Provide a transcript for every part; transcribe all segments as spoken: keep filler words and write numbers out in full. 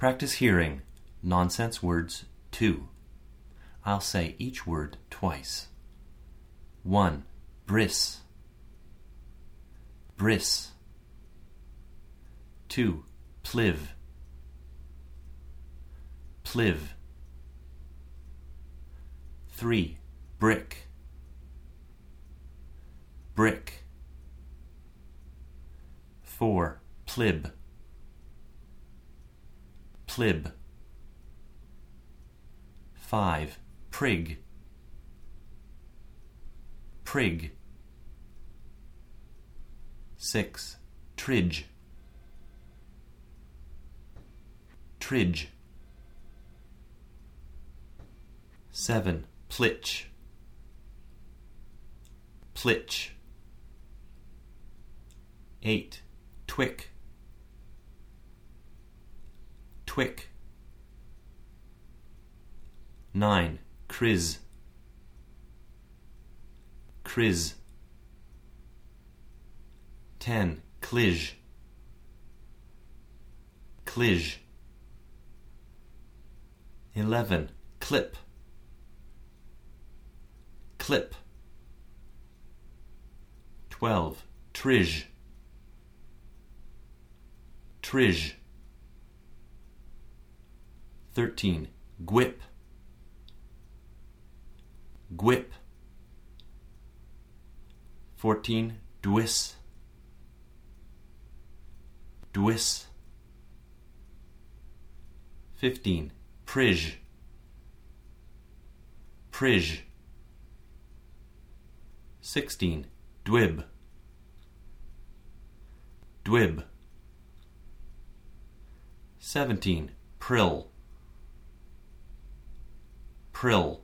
Practice hearing nonsense words two. I'll say each word twice. One, bris. Bris. Two, pliv. Pliv. Three, brick. Brick. Four, plib. Plib. Five, prig. Prig. Six, tridge. Tridge. Seven, plitch. Plitch. Eight, twick. Twick. Nine, criz. Criz. Ten, clij. Clij. Eleven, clip. Clip. Twelve, trij. Trij. Thirteen, gwip. Gwip. Fourteen, dwis. Dwis. Fifteen, prij. Prij. Sixteen, dwib. Dwib. Seventeen, prill. Prill.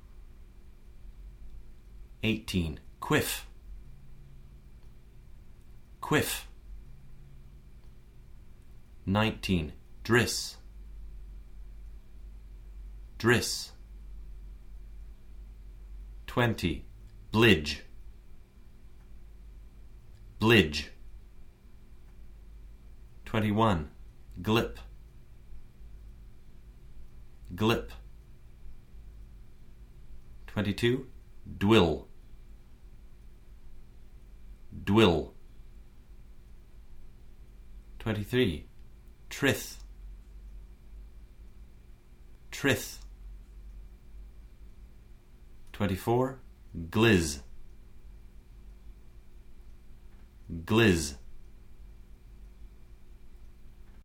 Eighteen, quiff. Quiff. Nineteen, driss. Driss. Twenty, blidge. Blidge. Twenty-one, glip. Glip. Twenty-two, dwill. Dwill. Twenty-three, trith. Trith. Twenty-four, gliz. Gliz.